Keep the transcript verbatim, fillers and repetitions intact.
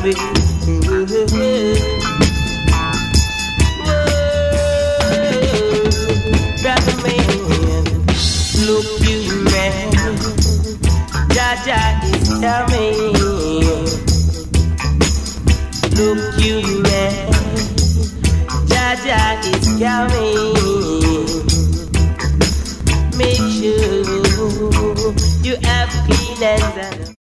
away. Brother man, look you man, Jaja is coming. Look you man, Jaja is coming. Make sure you have clean hands.